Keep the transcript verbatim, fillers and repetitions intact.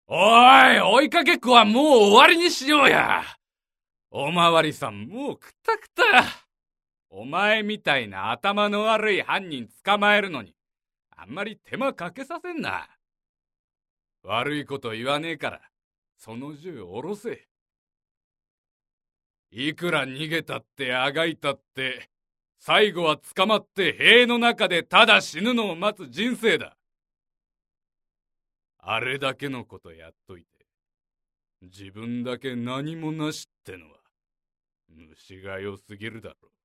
おい、追いかけっこはもう終わりにしようや。おまわりさん、もうくたくた。お前みたいな頭の悪い犯人捕まえるのに、あんまり手間かけさせんな。悪いこと言わねえから、その銃下ろせ。いくら逃げたってあがいたって、最後は捕まって塀の中でただ死ぬのを待つ人生だ。あれだけのことやっといて、自分だけ何もなしってのは、虫が良すぎるだろ。